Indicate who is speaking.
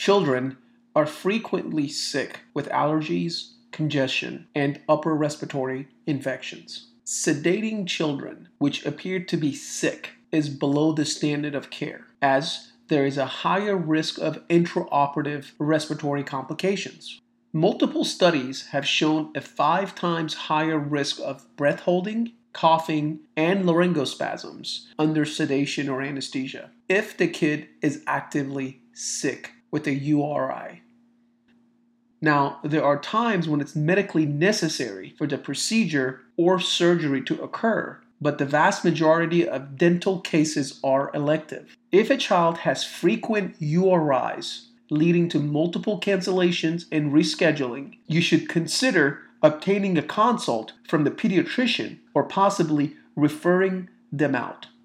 Speaker 1: children are frequently sick with allergies, congestion, and upper respiratory infections. Sedating children, which appear to be sick, is below the standard of care, as there is a higher risk of intraoperative respiratory complications. Multiple studies have shown a 5 times higher risk of breath holding, coughing, and laryngospasms under sedation or anesthesia if the kid is actively sick with a URI. Now, there are times when it's medically necessary for the procedure or surgery to occur, but the vast majority of dental cases are elective. If a child has frequent URIs leading to multiple cancellations and rescheduling, you should consider obtaining a consult from the pediatrician or possibly referring them out.